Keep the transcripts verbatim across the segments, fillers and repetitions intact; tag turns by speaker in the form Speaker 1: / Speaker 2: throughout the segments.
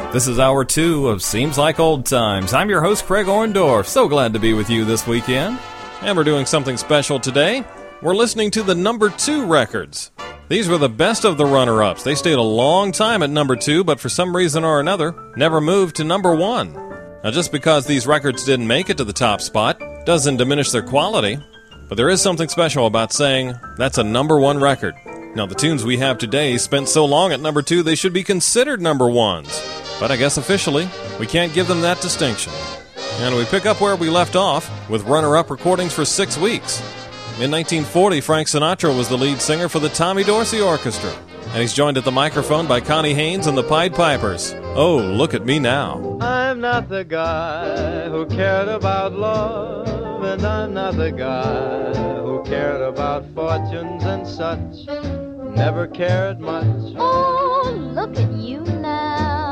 Speaker 1: This is hour two of Seems Like Old Times. I'm your host, Craig Orndorff. So glad to be with you this weekend. And we're doing something special today. We're listening to the number two records. These were the best of the runner-ups. They stayed a long time at number two, but for some reason or another, never moved to number one. Now, just because these records didn't make it to the top spot doesn't diminish their quality, but there is something special about saying that's a number one record. Now, the tunes we have today spent so long at number two, they should be considered number ones. But I guess officially, we can't give them that distinction. And we pick up where we left off with runner-up recordings for six weeks. In nineteen forty, Frank Sinatra was the lead singer for the Tommy Dorsey Orchestra. And he's joined at the microphone by Connie Haynes and the Pied Pipers. Oh, look at me now.
Speaker 2: I'm not the guy who cared about love, and I'm not the guy who cared about fortunes and such. Never cared much.
Speaker 3: Oh, look at you now.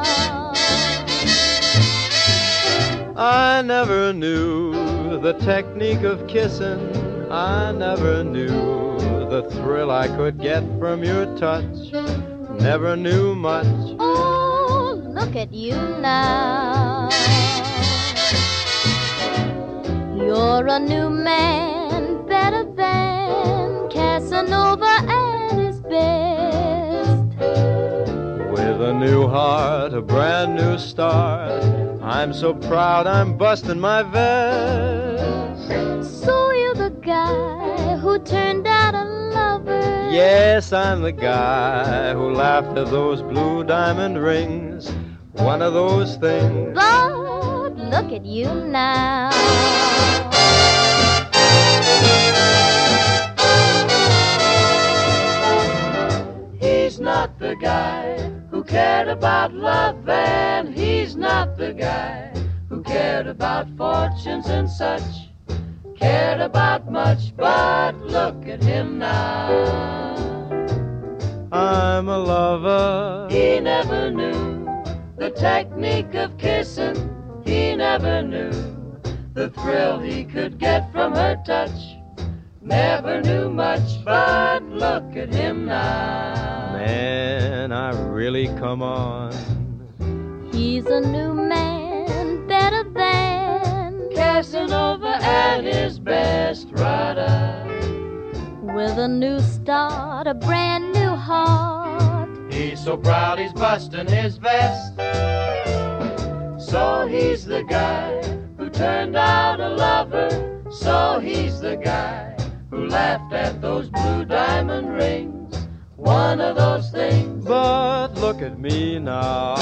Speaker 2: I never knew the technique of kissing. I never knew the thrill I could get from your touch. Never knew much.
Speaker 3: Oh, look at you now. You're a new man, better than Casanova at his best.
Speaker 2: With a new heart, a brand new start, I'm so proud I'm busting my vest.
Speaker 3: So you're the guy who turned out a lover.
Speaker 2: Yes, I'm the guy who laughed at those blue diamond rings. One of those things.
Speaker 3: But look at you now.
Speaker 4: He's not the guy who cared about love, and he's not the guy who cared about fortunes and such. Cared about much, but look at him now.
Speaker 2: I'm a lover.
Speaker 4: He never knew the technique of kissing. He never knew the thrill he could get from her touch. Never knew much, but look at him now.
Speaker 2: Man, I really come on.
Speaker 3: He's a new man, better than
Speaker 4: Casanova at his best, rider.
Speaker 3: With a new start, a brand new heart.
Speaker 4: He's so proud he's busting his vest. So he's the guy who turned out a lover. So he's the guy who laughed at those blue diamond rings. One of those things.
Speaker 2: But look at me now.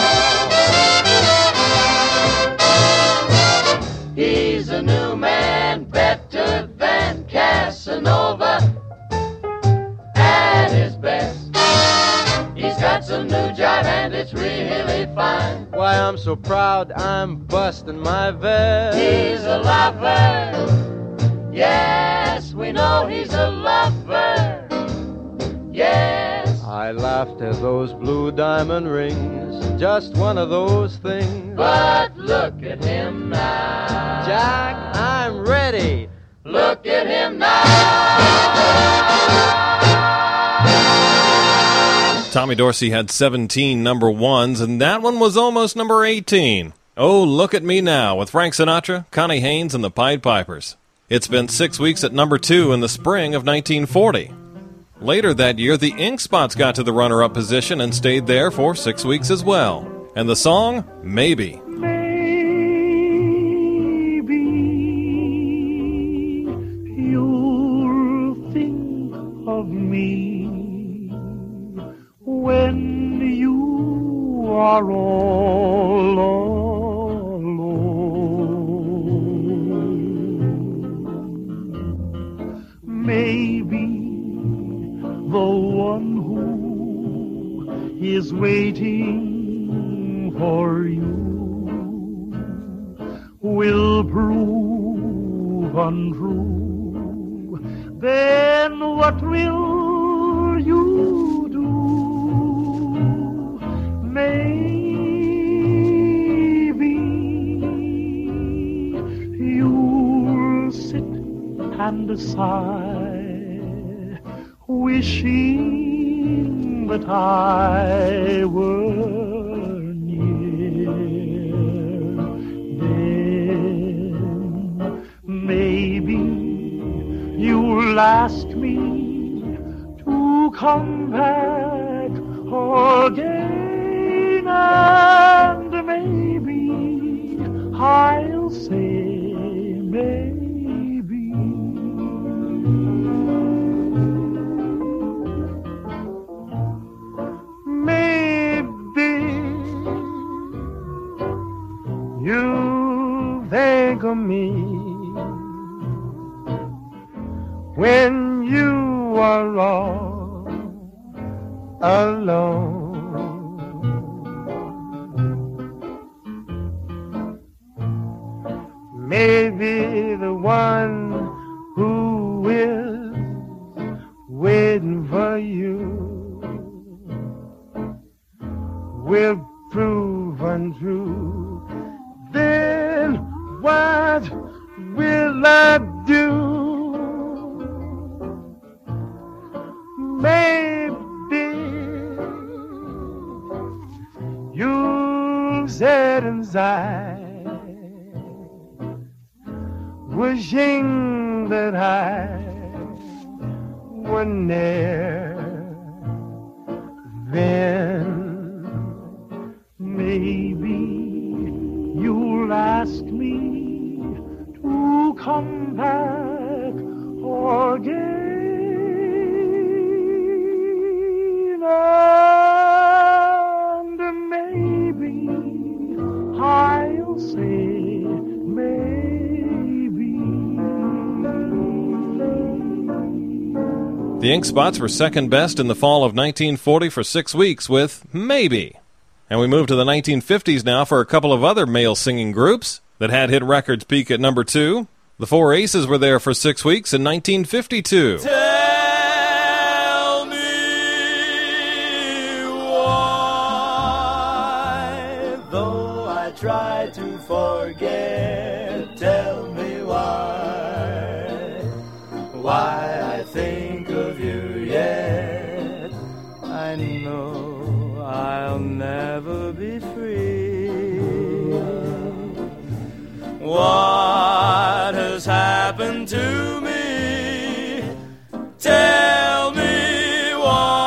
Speaker 4: He's a new man, better than Casanova at his best. He's got some new jive and it's really fine.
Speaker 2: Why, I'm so proud I'm busting my vest.
Speaker 4: He's a lover. Yes, we know he's a lover. Yes.
Speaker 2: I laughed at those blue diamond rings. Just one of those things.
Speaker 4: But look at him now.
Speaker 2: Jack, I'm ready.
Speaker 4: Look at him now.
Speaker 1: Tommy Dorsey had seventeen number ones, and that one was almost number eighteen. Oh, look at me now, with Frank Sinatra, Connie Haynes, and the Pied Pipers. It spent six weeks at number two in the spring of nineteen forty. Later that year, the Ink Spots got to the runner-up position and stayed there for six weeks as well. And the song, Maybe.
Speaker 5: Maybe you'll think of me when you are all alone. Maybe the one who is waiting for you will prove untrue. Then what will you do? Maybe you'll sit and sigh, wishing that I were near. you'll ask me to come back again, and maybe I'll say maybe. Maybe you think of me when you are all alone. Maybe the one who is waiting for you will prove untrue. Then what will I do? Maybe you'll sit inside wishing that I were near. Then maybe you'll ask me to come back again, and maybe I'll say
Speaker 1: The Ink Spots were second best in the fall of nineteen forty for six weeks with Maybe. And we move to the nineteen fifties now for a couple of other male singing groups that had hit records peak at number two. The Four Aces were there for six weeks in nineteen fifty-two.
Speaker 6: Tell me why, though I try to forget, tell me why, why I think of you yet. I know I'll never be free. What has happened to me? Tell me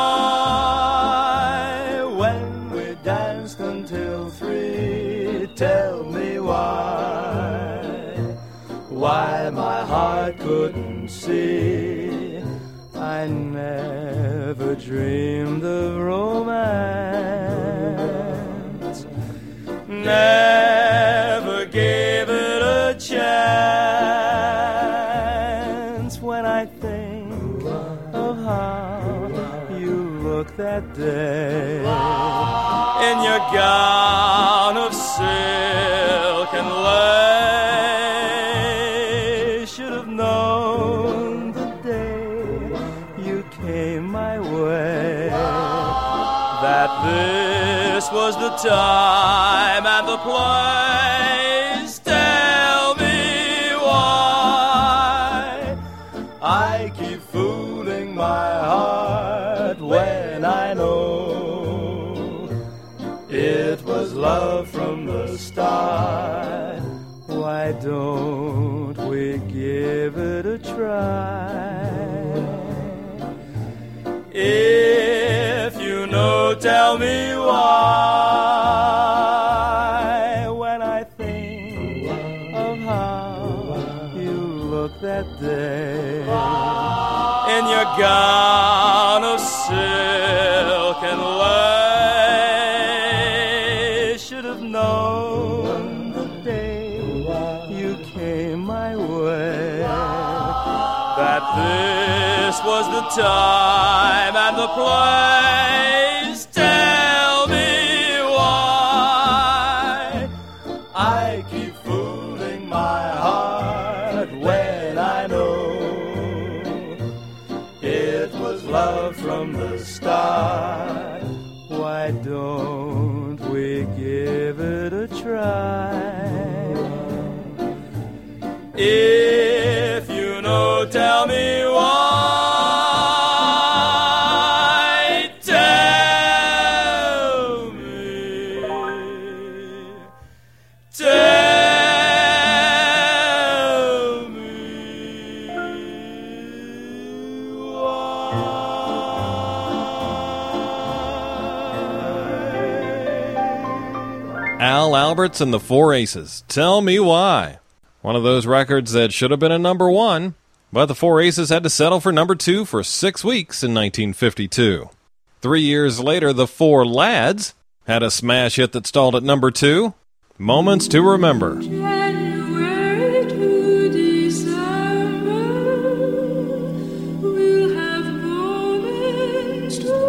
Speaker 6: why. When we danced until three, tell me why. Why my heart couldn't see. I never dreamed of romance, never gave it a chance. When I think of how you looked that day in your gown of silk and lace, should have known the day you came my way that this was the time and the place. Tell me why I keep fooling my heart when I know it was love from the start. Why don't we give it a try? If you know, tell me why. When I think of how you looked that day in your gown of silk and lace, should have known the day you came my way that this was the time and the place. Tell me why I keep fooling my heart when I know it was love from the start. Why don't we give it a try? If you know, tell me why. Tell me. Tell me.
Speaker 1: Al Alberts and the Four Aces, Tell Me Why. One of those records that should have been a number one, but the Four Aces had to settle for number two for six weeks in nineteen fifty-two. Three years later, the Four Lads had a smash hit that stalled at number two, Moments to Remember.
Speaker 7: January to December, we'll have moments to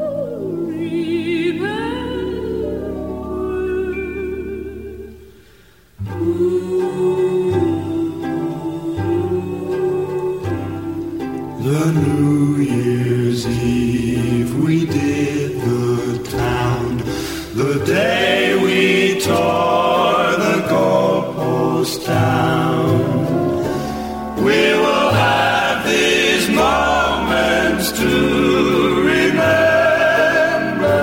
Speaker 6: The New Year's Eve we did the town, the day we tore the goalpost down. We will have these moments to remember.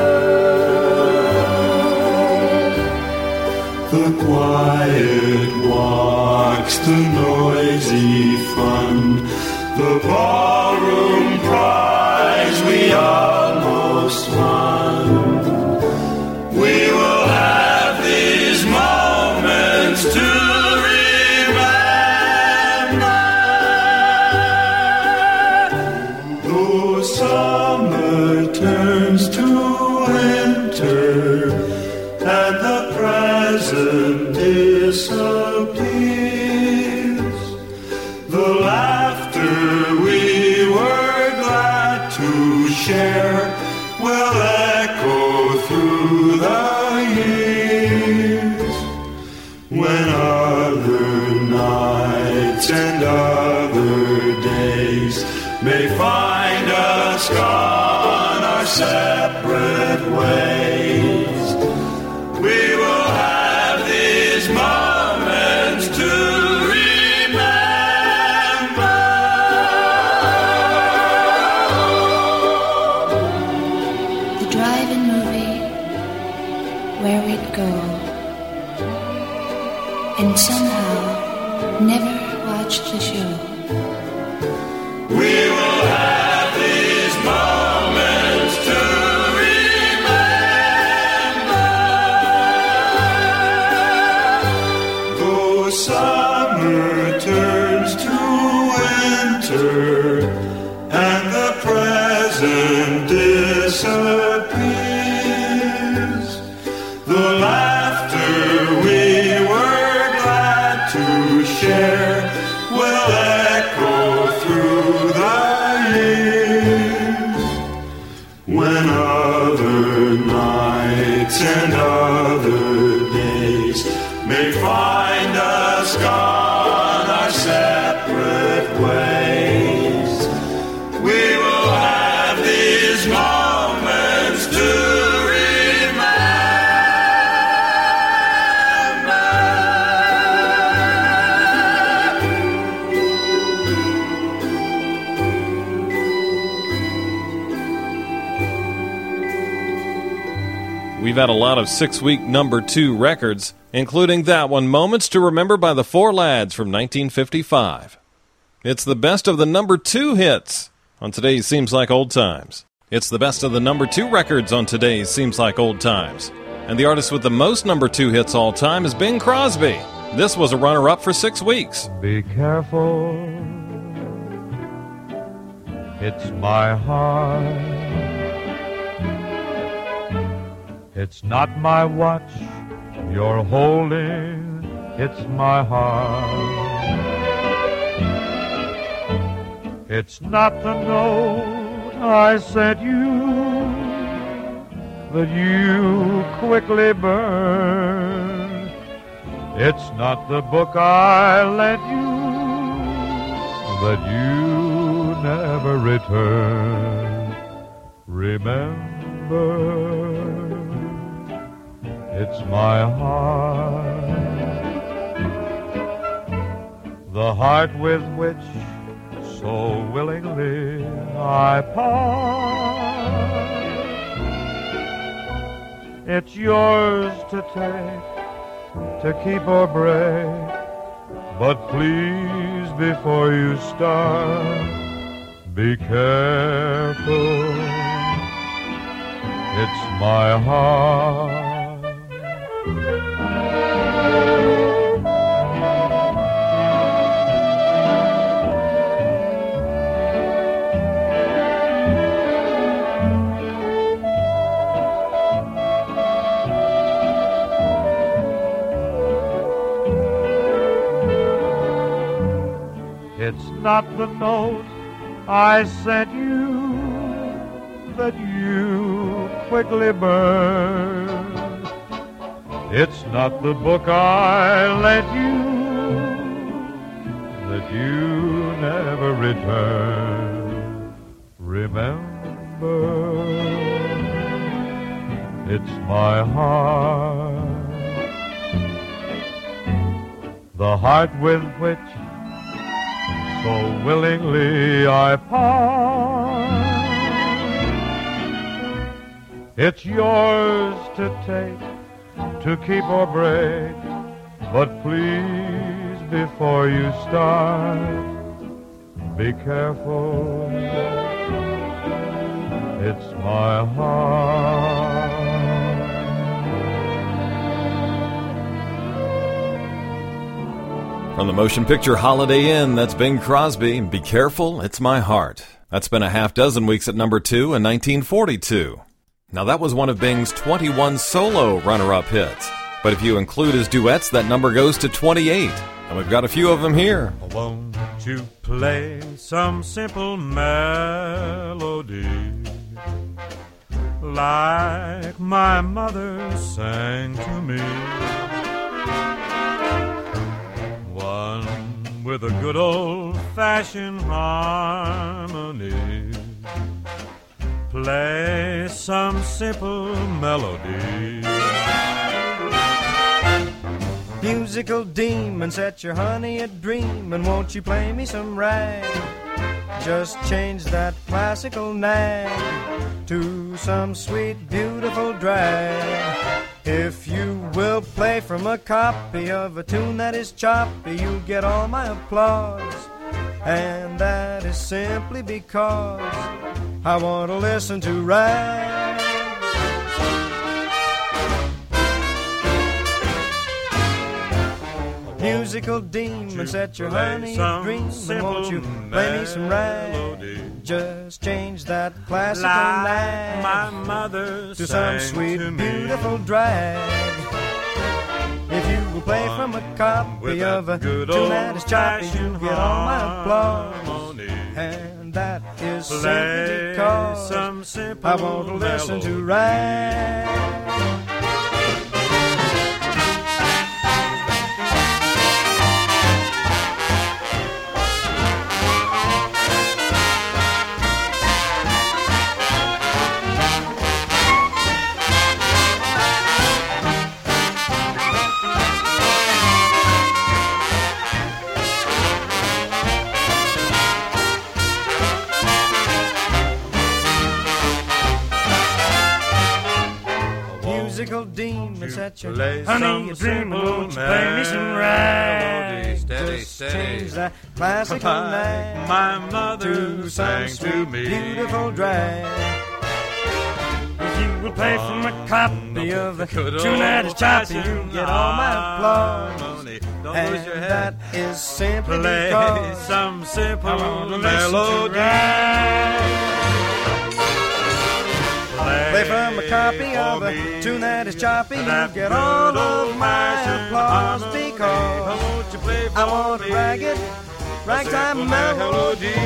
Speaker 6: The quiet walks, the noisy fun, the ballroom prize we almost won. We will have these moments to remember. Though summer turns to winter and the present disappears, the laughter we were glad to share will echo through the years. When other nights and other days may find us gone our separate ways, we will have these moments to
Speaker 8: and somehow never watched the show.
Speaker 6: We will have these moments to remember. Though summer turns to winter and the present disappears, the laughter we to share will echo through the years. When other nights and other days may find us gone our separate ways, we will have these moments to
Speaker 1: We've had a lot of six-week number two records, including that one, Moments to Remember by the Four Lads from nineteen fifty-five. It's the best of the number two hits on today's Seems Like Old Times. It's the best of the number two records on today's Seems Like Old Times. And the artist with the most number two hits all time is Bing Crosby. This was a runner-up for six weeks.
Speaker 5: Be careful, it's my heart. It's not my watch you're holding, it's my heart. It's not the note I sent you that you quickly burned. It's not the book I lent you that you never returned. Remember, it's my heart, the heart with which so willingly I part. It's yours to take, to keep or break, but please, before you start, be careful. It's my heart. It's not the note I sent you that you quickly burned. It's not the book I lent you that you never returned. Remember, it's my heart, the heart with which so willingly I part. It's yours to take, to keep or break, but please, before you start, be careful. It's my heart.
Speaker 1: From the motion picture Holiday Inn, that's Bing Crosby. Be careful, it's my heart. That's been a half dozen weeks at number two in nineteen forty-two. Now that was one of Bing's twenty-one solo runner-up hits. But if you include his duets, that number goes to twenty-eight. And we've got a few of them here.
Speaker 5: Won't you play some simple melody like my mother sang to me? One with a good old-fashioned harmony. Play some simple melody.
Speaker 6: Musical demon, set your honey a dreamin'. Won't you play me some rag? Just change that classical nag to some sweet, beautiful drag. If you will play from a copy of a tune that is choppy, you'll get all my applause. And that is simply because I want to listen to rag. Musical demon, set your honey a dream. Won't you play me some rag? Just change that classical nag
Speaker 5: my mother
Speaker 6: to some sweet, beautiful drag. If you will play from a copy of a tune that is choppy, you'll get all my applause. And that is simply because I want to listen to rag. Demon, set your honey a dreamin', won't you play me some rag?
Speaker 5: Steady,
Speaker 6: Just
Speaker 5: steady.
Speaker 6: change that classical nag
Speaker 5: My mother
Speaker 6: to some
Speaker 5: sang
Speaker 6: sweet,
Speaker 5: to me.
Speaker 6: beautiful drag. If you will play from a copy of a tune that is choppy, you'll get all my applause.
Speaker 5: Don't
Speaker 6: And
Speaker 5: lose your head.
Speaker 6: that is simply
Speaker 5: Play
Speaker 6: because
Speaker 5: some simple
Speaker 6: I want to listen to
Speaker 5: melody.
Speaker 6: rag. Play from a copy
Speaker 5: for
Speaker 6: of a
Speaker 5: me.
Speaker 6: tune that is choppy, you
Speaker 5: That
Speaker 6: get all
Speaker 5: good
Speaker 6: of my
Speaker 5: old-fashioned
Speaker 6: applause
Speaker 5: harmony.
Speaker 6: because
Speaker 5: Won't you play for
Speaker 6: I want
Speaker 5: me?
Speaker 6: to ragged, ragtime
Speaker 5: Simple
Speaker 6: melody.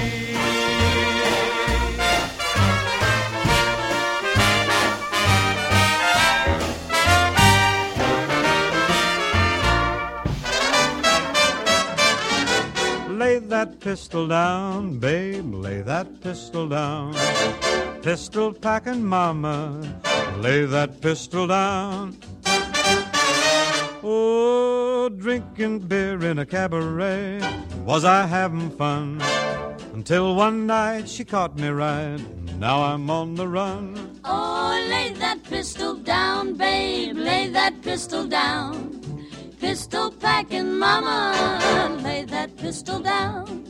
Speaker 5: Lay that pistol down, babe, lay that pistol down. Pistol packing mama, lay that pistol down. Oh, drinking beer in a cabaret, was I having fun? Until one night she caught me right, now I'm on the run.
Speaker 3: Oh, lay that pistol down, babe, lay that pistol down. Pistol packing mama, lay that pistol down.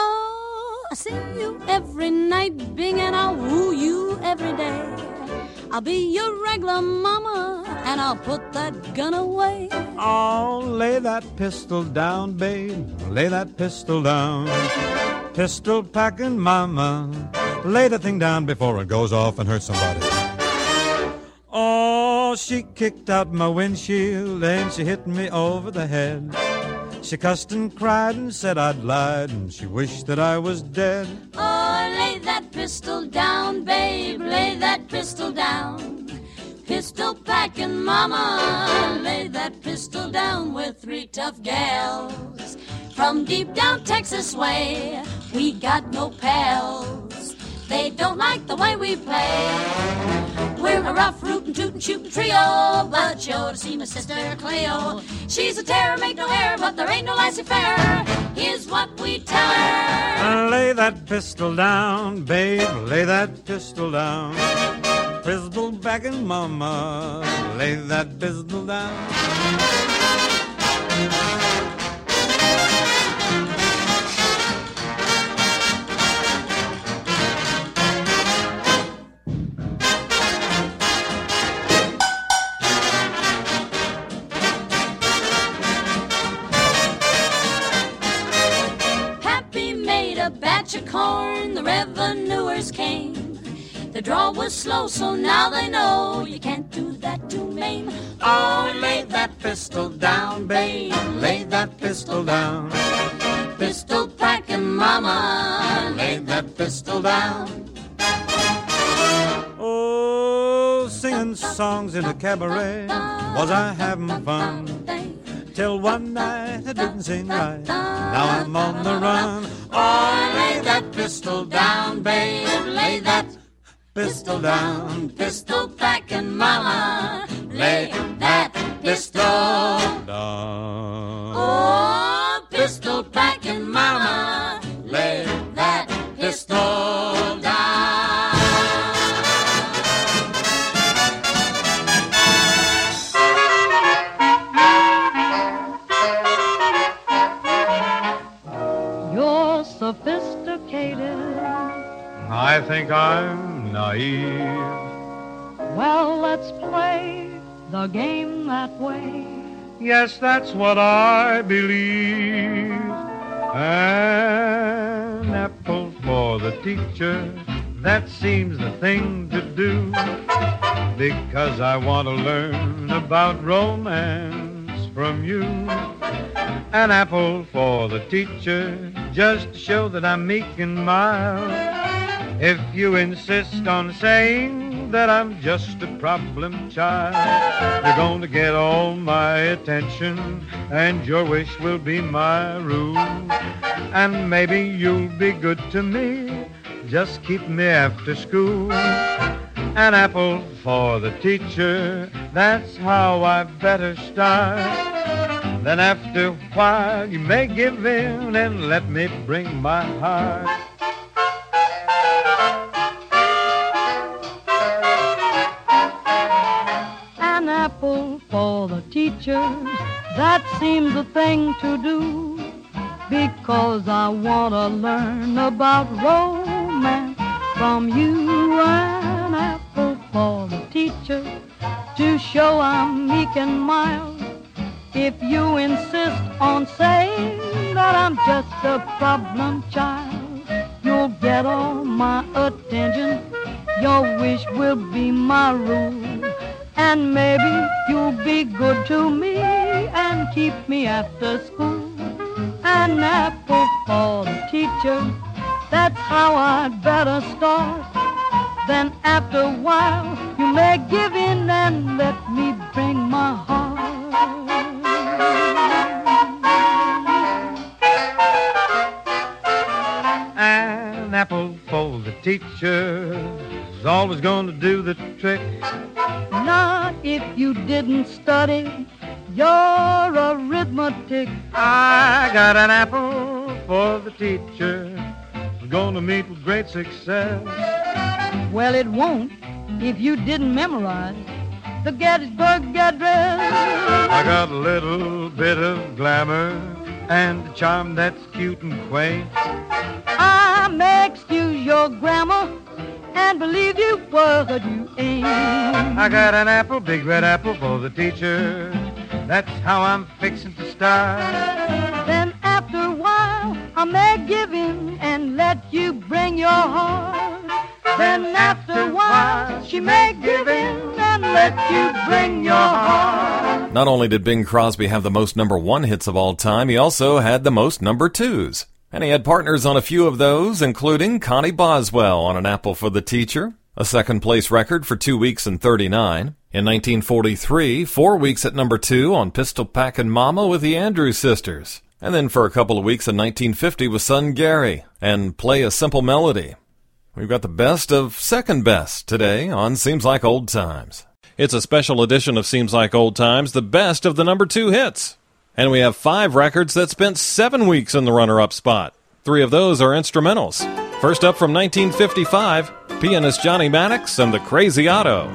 Speaker 3: Oh, I see you every night, Bing, and I'll woo you every day. I'll be your regular mama, and I'll put that gun away.
Speaker 5: Oh, lay that pistol down, babe, lay that pistol down. Pistol packing mama, lay the thing down before it goes off and hurts somebody. Oh, she kicked out my windshield and she hit me over the head. She cussed and cried and said I'd lied, and she wished that I was dead.
Speaker 3: Oh, lay that pistol down, babe, lay that pistol down. Pistol packing mama, lay that pistol down. We're three tough gals from deep down Texas way. We got no pals, they don't like the way we play. We're a rough, rootin', tootin', shootin' trio, but you ought to see my sister Cleo. She's a terror, make no error, but there ain't no laissez-faire. Here's what we tell her.
Speaker 5: Lay that pistol down, babe, lay that pistol down. Pistol packing mama, lay that pistol down.
Speaker 3: Batch of corn, the revenuers came. The draw was slow, so now they know you can't do that to Maine.
Speaker 5: Oh, lay that pistol down, babe, lay that pistol down.
Speaker 3: Pistol packing mama,
Speaker 5: lay that pistol down. Oh, singing songs in a cabaret, was I having fun? Till one night I didn't sing right, now I'm on the run. Oh, lay that pistol down, babe, lay that pistol down.
Speaker 3: Pistol packing mama,
Speaker 5: lay that pistol down.
Speaker 3: Oh, pistol packing mama,
Speaker 5: lay
Speaker 3: that pistol down.
Speaker 9: Sophisticated,
Speaker 5: I think I'm naive.
Speaker 9: Well, let's play the game that way.
Speaker 5: Yes, that's what I believe. An apple for the teacher, that seems the thing to do. Because I want to learn about romance from you. An apple for the teacher, just to show that I'm meek and mild. If you insist on saying that I'm just a problem child, you're going to get all my attention, and your wish will be my rule. And maybe you'll be good to me, just keep me after school. An apple for the teacher, that's how I better start. Then after a while you may give in and let me bring my heart.
Speaker 9: An apple for the teacher, that seems the thing to do. Because I want to learn about romance from you. An apple for the teacher, to show I'm meek and mild. If you insist on saying that I'm just a problem child, you'll get all my attention, your wish will be my rule. And maybe you'll be good to me and keep me after school. An apple for the teacher, that's how I'd better start. Then after a while you may give in and let me bring my heart.
Speaker 5: An apple for the teacher is always going to do the trick.
Speaker 9: Not if you didn't study your arithmetic.
Speaker 5: I got an apple for the teacher, who's going to meet with great success.
Speaker 9: Well, it won't if you didn't memorize the Gettysburg Address.
Speaker 5: I got a little bit of glamour and a charm that's cute and quaint.
Speaker 9: I may excuse your grammar and believe you what you ain't.
Speaker 5: I got an apple, big red apple for the teacher. That's how I'm fixing to start.
Speaker 9: Then after a while, I may give in and let you bring your heart. Then after a while, she may give in and let you bring your heart.
Speaker 1: Not only did Bing Crosby have the most number one hits of all time, he also had the most number twos. And he had partners on a few of those, including Connie Boswell on An Apple for the Teacher, a second-place record for two weeks and thirty-nine. In nineteen forty-three, four weeks at number two on Pistol Packin' Mama with the Andrews Sisters. And then for a couple of weeks in nineteen fifty with Son Gary and Play a Simple Melody. We've got the best of second best today on Seems Like Old Times. It's a special edition of Seems Like Old Times, the best of the number two hits. And we have five records that spent seven weeks in the runner-up spot. Three of those are instrumentals. First up from nineteen fifty-five, pianist Johnny Maddox and the Crazy Otto.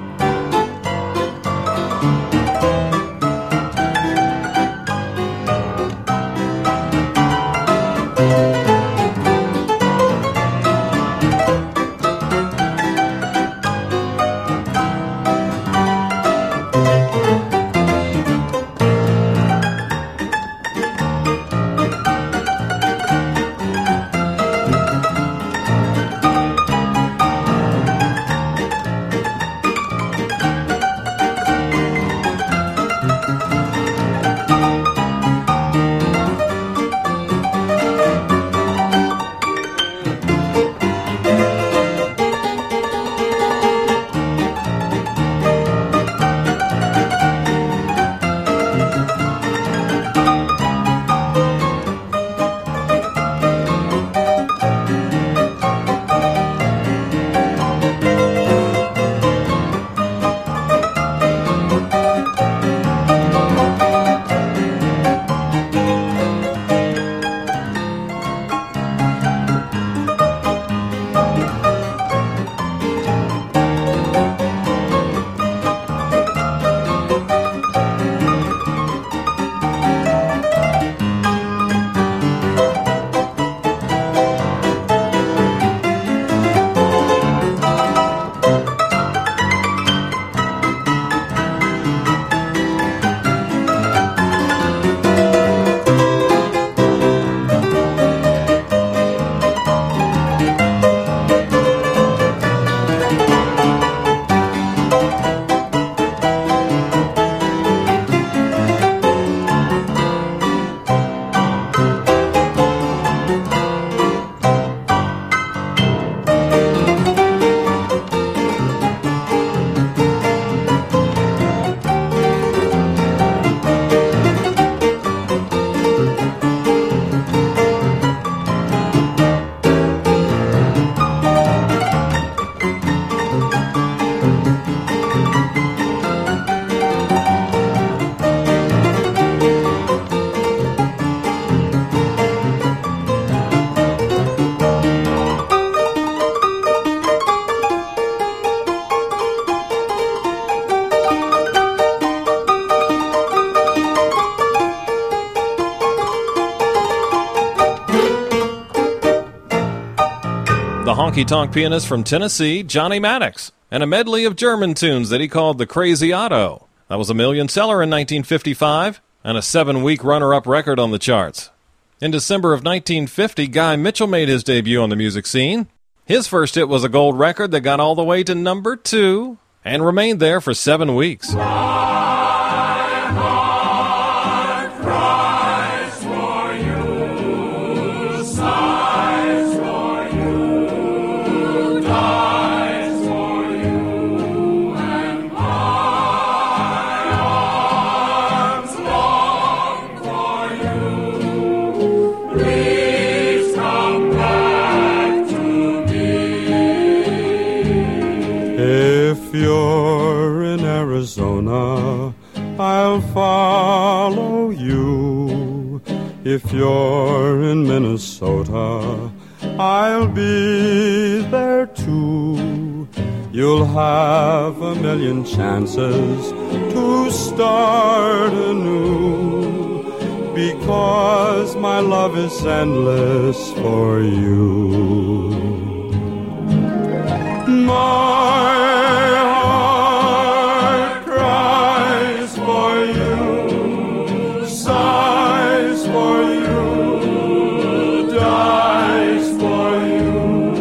Speaker 1: The honky-tonk pianist from Tennessee, Johnny Maddox, and a medley of German tunes that he called the Crazy Otto. That was a million seller in nineteen fifty-five and a seven-week runner-up record on the charts. In December of nineteen fifty, Guy Mitchell made his debut on the music scene. His first hit was a gold record that got all the way to number two and remained there for seven weeks.
Speaker 10: If you're in Arizona, I'll follow you. If you're in Minnesota, I'll be there too. You'll have a million chances to start anew, because my love is endless for you. My heart cries for you, sighs for you, dies for you.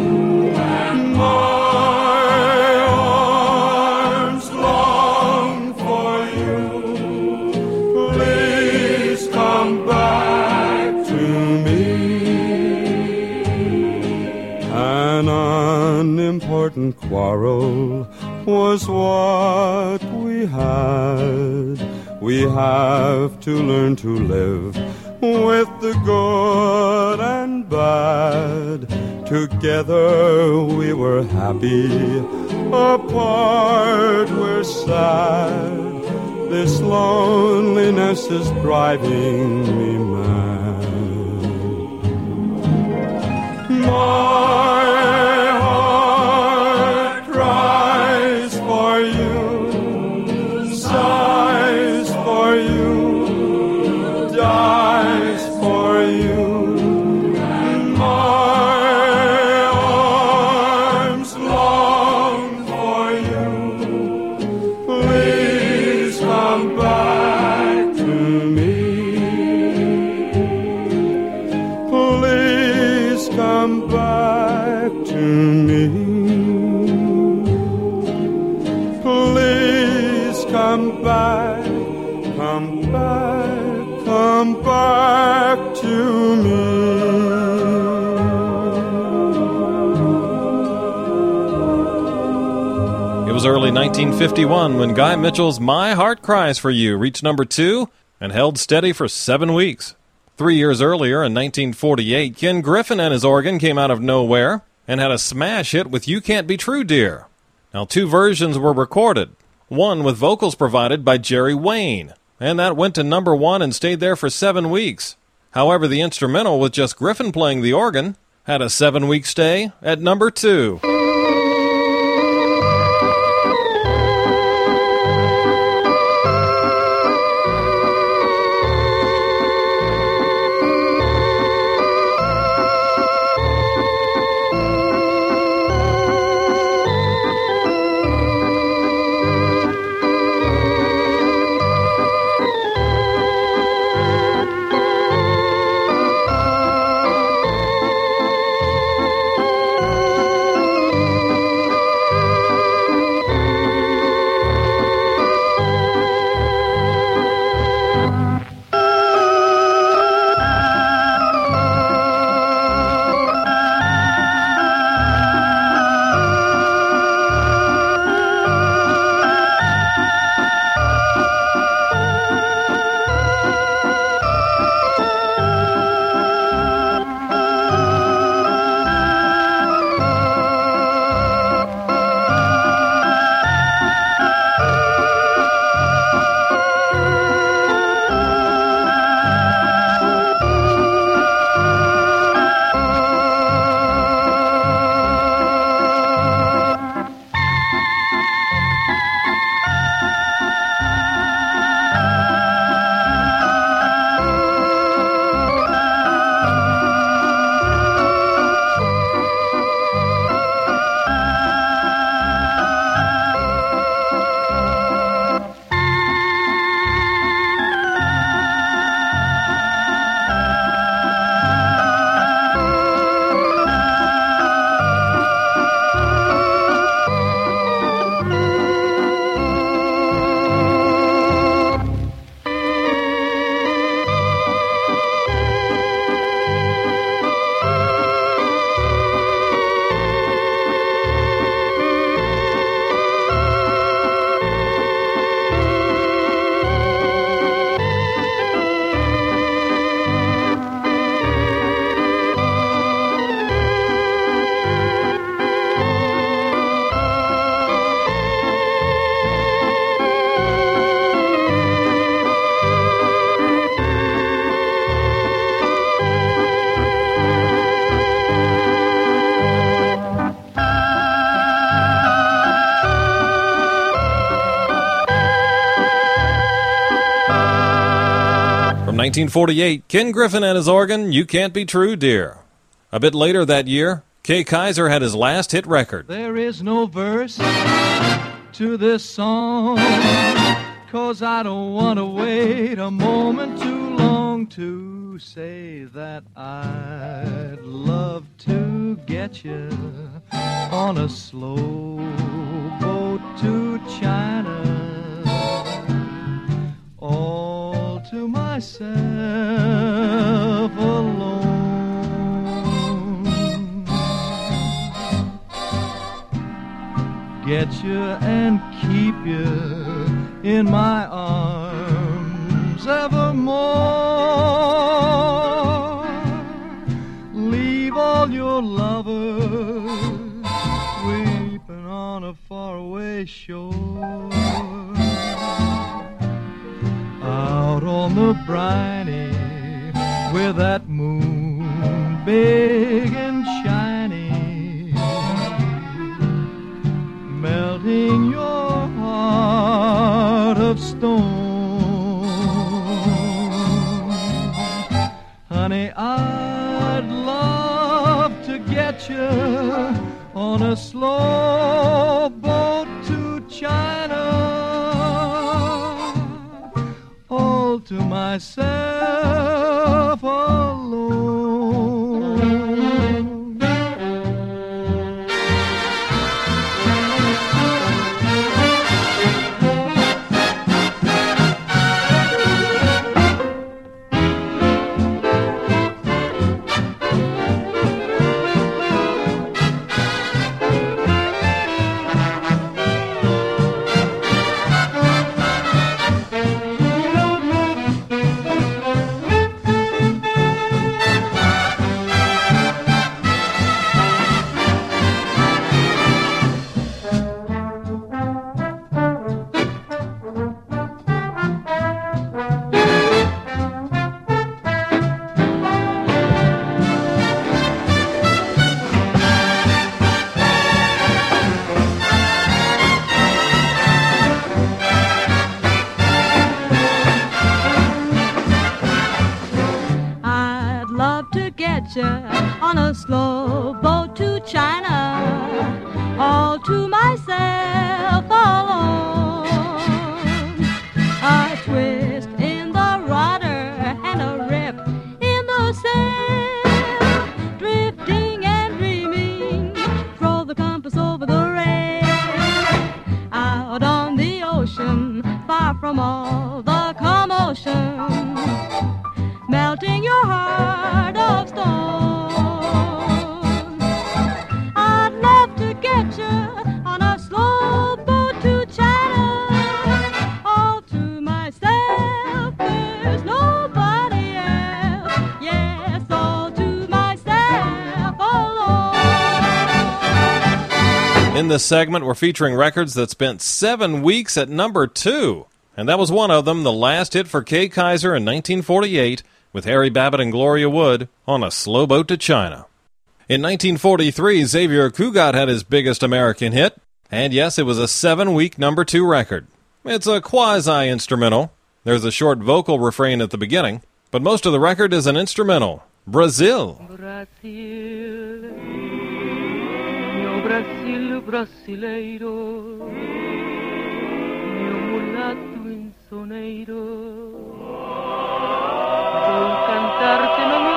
Speaker 10: My arms long for you. Please come back to me. An unimportant quarrel was what we had. We have to learn to live with the good and bad. Together we were happy, apart we're sad. This loneliness is driving me mad. My heart cries for you, sighs for you, dies for you. My arms long for you. Please come back to me. Please come back to me. Please come back, come back, come back to me.
Speaker 1: It was early nineteen fifty-one when Guy Mitchell's My Heart Cries for You reached number two and held steady for seven weeks. Three years earlier, in nineteen forty-eight, Ken Griffin and his organ came out of nowhere and had a smash hit with You Can't Be True, Dear. Now, two versions were recorded, one with vocals provided by Jerry Wayne, and that went to number one and stayed there for seven weeks. However, the instrumental with just Griffin playing the organ had a seven-week stay at number two. nineteen forty-eight, Ken Griffin and his organ, You Can't Be True, Dear. A bit later that year, Kay Kyser had his last hit record.
Speaker 11: There is no verse to this song, 'cause I don't want to wait a moment too long to say that I'd love to get you on a slow boat to China, all to myself alone. Get you and keep you in my arms evermore. Leave all your lovers weeping on a faraway shore. Out on the briny with that moon big and shiny, melting your heart of stone. Honey, I'd love to get you on a slow boat to China, all to myself alone.
Speaker 9: On a slow boat to China, all to myself alone. A twist in the rudder and a rip in the sail, drifting and dreaming, throw the compass over the rail. Out on the ocean, far from all the commotion, melting your heart of stone. I'd love to get you on a slow boat to China, all to myself, there's nobody else. Yes, all to myself alone.
Speaker 1: In this segment, we're featuring records that spent seven weeks at number two. And that was one of them, the last hit for Kay Kyser in nineteen forty-eight, with Harry Babbitt and Gloria Wood on A Slow Boat to China. In nineteen forty-three, Xavier Cugat had his biggest American hit, and yes, it was a seven-week number two record. It's a quasi-instrumental. There's a short vocal refrain at the beginning, but most of the record is an instrumental. Brazil.
Speaker 12: Brasil, meu Brasil brasileiro, meu mulato insoneiro. Cantarte no me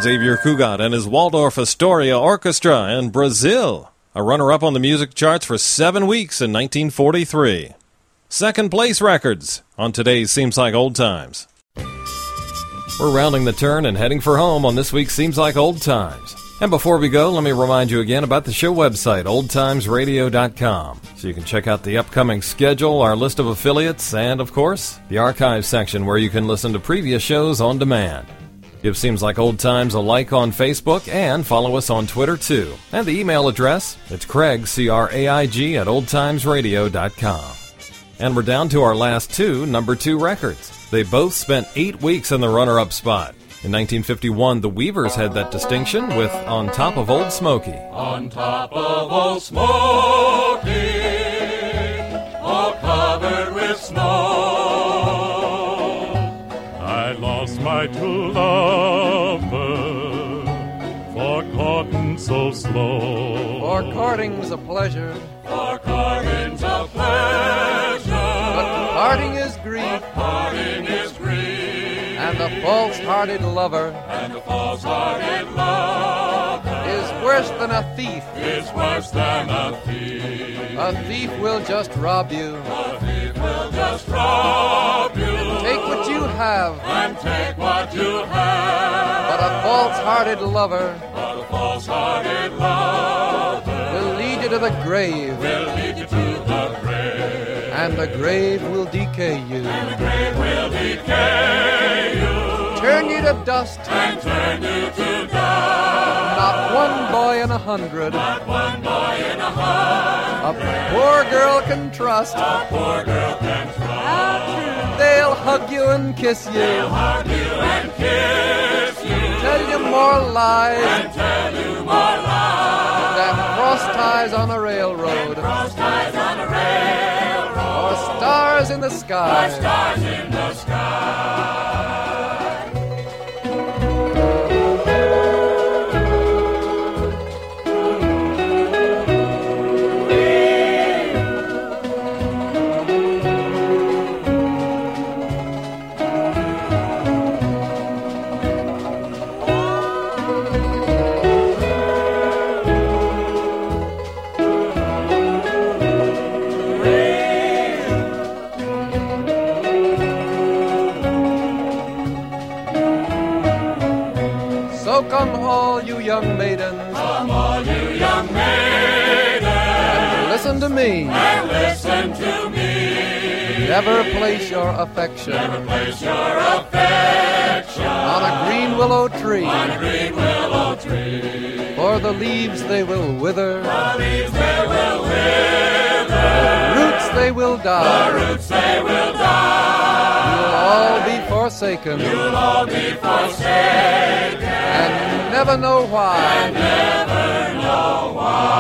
Speaker 1: Xavier Cugat and his Waldorf Astoria Orchestra in Brazil, a runner-up on the music charts for seven weeks in nineteen forty-three. Second place records on today's Seems Like Old Times. We're rounding the turn and heading for home on this week's Seems Like Old Times. And before we go, let me remind you again about the show website, old times radio dot com, so you can check out the upcoming schedule, our list of affiliates, and, of course, the archive section where you can listen to previous shows on demand. Give Seems Like Old Times a like on Facebook and follow us on Twitter, too. And the email address, it's Craig, C R A I G, at old times radio dot com. And we're down to our last two number two records. They both spent eight weeks in the runner-up spot. In nineteen fifty-one, the Weavers had that distinction with On Top of Old Smoky.
Speaker 13: On top of Old Smoky, all covered with snow,
Speaker 5: I lost my true lover for courting so slow.
Speaker 11: For courting's a pleasure,
Speaker 13: for courting's a pleasure,
Speaker 11: but parting is grief,
Speaker 13: but parting is grief.
Speaker 11: And the false-hearted lover,
Speaker 13: and the false-hearted lover
Speaker 11: is worse than a thief.
Speaker 13: Is worse than a thief.
Speaker 11: A thief will just rob you.
Speaker 13: A thief will just rob you.
Speaker 11: Take what you have,
Speaker 13: and take what you have.
Speaker 11: But a false-hearted lover,
Speaker 13: but a false-hearted lover
Speaker 11: will lead you to the grave.
Speaker 13: Will lead you to the grave.
Speaker 11: And the grave will decay you.
Speaker 13: And the grave will decay you.
Speaker 11: Turn you to dust.
Speaker 13: And turn you to dust.
Speaker 11: Not one boy in a hundred.
Speaker 13: Not one boy in a hundred.
Speaker 11: A poor girl can trust.
Speaker 13: A poor girl can trust.
Speaker 11: They'll hug you and kiss you.
Speaker 13: They'll hug you and kiss you.
Speaker 11: Tell you more lies.
Speaker 13: And tell you more lies.
Speaker 11: Than cross ties on a railroad.
Speaker 13: Cross ties on a railroad.
Speaker 11: Or stars in the sky.
Speaker 13: Or stars in the sky.
Speaker 11: Come all you young maidens,
Speaker 13: come all you young maidens,
Speaker 11: and listen to me,
Speaker 13: and listen to me.
Speaker 11: Never place your affection,
Speaker 13: never place your affection
Speaker 11: on a green willow tree,
Speaker 13: on a green willow tree.
Speaker 11: For the leaves they will wither,
Speaker 13: the leaves they will wither,
Speaker 11: the roots they will die,
Speaker 13: the roots they will die.
Speaker 11: You'll all be forsaken,
Speaker 13: you'll all be forsaken.
Speaker 11: And never know why.
Speaker 13: And never know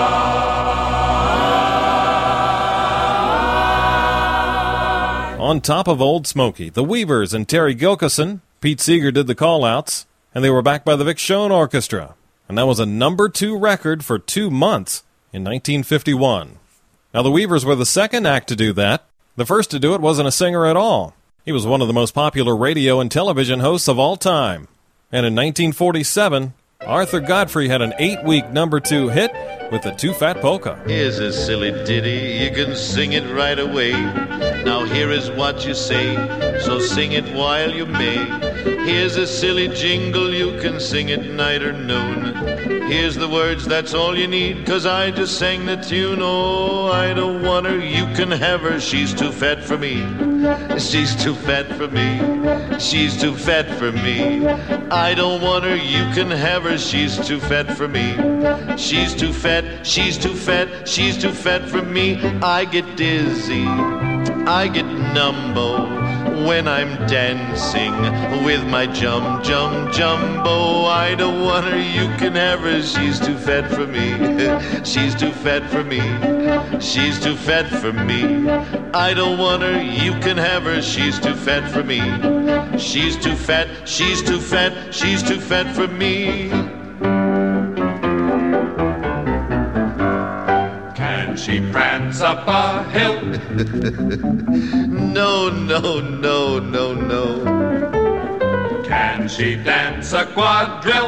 Speaker 13: why.
Speaker 1: On Top of Old Smoky, the Weavers and Terry Gilkyson. Pete Seeger did the call-outs, and they were backed by the Vic Schoen Orchestra. And that was a number two record for two months in nineteen fifty-one. Now, the Weavers were the second act to do that. The first to do it wasn't a singer at all. He was one of the most popular radio and television hosts of all time. And in nineteen forty-seven, Arthur Godfrey had an eight-week number two hit with the Too Fat Polka.
Speaker 14: Here's a silly ditty, you can sing it right away. Now here is what you say, so sing it while you may. Here's a silly jingle, you can sing it night or noon. Here's the words, that's all you need, 'cause I just sang the tune. Oh, I don't want her, you can have her, she's too fat for me. She's too fat for me, she's too fat for me. I don't want her, you can have her, she's too fat for me. She's too fat, she's too fat, she's too fat for me. I get dizzy, I get numbo when I'm dancing with my jum jum jumbo. I don't want her, you can have her, she's too fat for me. She's too fat for me, she's too fat for me. I don't want her, you can have her, she's too fat for me. She's too fat, she's too fat, she's too fat for me.
Speaker 13: Can she prance up a hill?
Speaker 14: No, no, no, no, no.
Speaker 13: Can she dance a quadrille?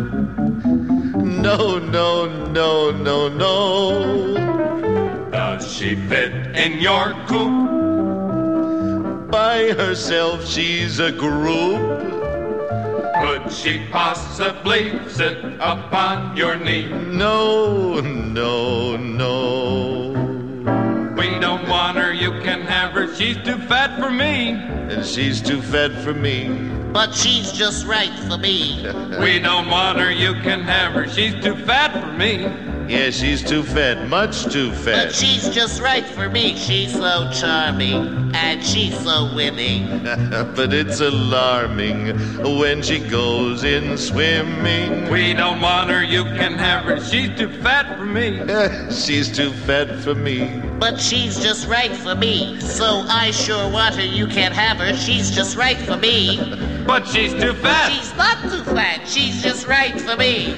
Speaker 14: No, no, no, no, no.
Speaker 13: Does she fit in your coupe?
Speaker 14: By herself, she's a group.
Speaker 13: Could she possibly sit upon your knee?
Speaker 14: No, no, no.
Speaker 13: We don't want her, you can have her. She's too fat for me.
Speaker 14: And she's too fat for me.
Speaker 15: But she's just right for me.
Speaker 13: We don't want her, you can have her. She's too fat for me.
Speaker 14: Yeah, she's too fat, much too fat.
Speaker 15: But she's just right for me. She's so charming, and she's so winning.
Speaker 14: But it's alarming when she goes in swimming.
Speaker 13: We don't want her, you can have her. She's too fat for me.
Speaker 14: She's too fat for me.
Speaker 15: But she's just right for me. So I sure want her, you can't have her. She's just right for me.
Speaker 13: But she's too fat.
Speaker 15: She's not too fat. She's just right for me.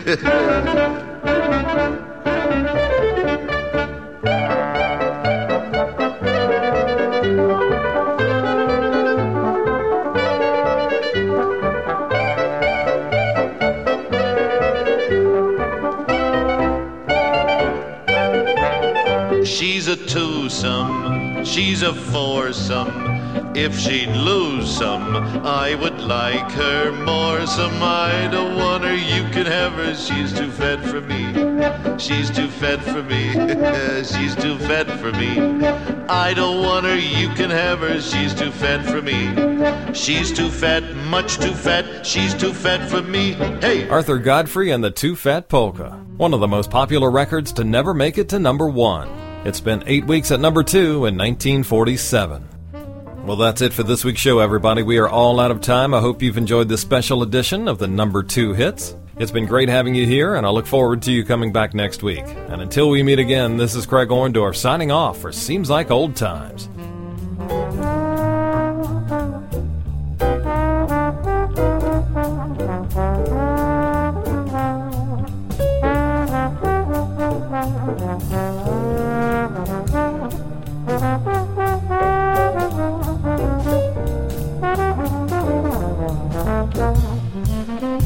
Speaker 14: She's a twosome, she's a foursome. If she'd lose some, I would like her more. Some I don't want her, you can have her. She's too fat for me. She's too fat for me. She's too fat for me. I don't want her, you can have her. She's too fat for me. She's too fat, much too fat. She's too fat for me. Hey!
Speaker 1: Arthur Godfrey and the Too Fat Polka, one of the most popular records to never make it to number one. It spent eight weeks at number two in nineteen forty-seven. Well, that's it for this week's show, everybody. We are all out of time. I hope you've enjoyed this special edition of the number two hits. It's been great having you here, and I look forward to you coming back next week. And until we meet again, this is Craig Orndorff signing off for Seems Like Old Times.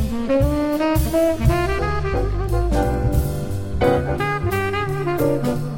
Speaker 7: Thank you.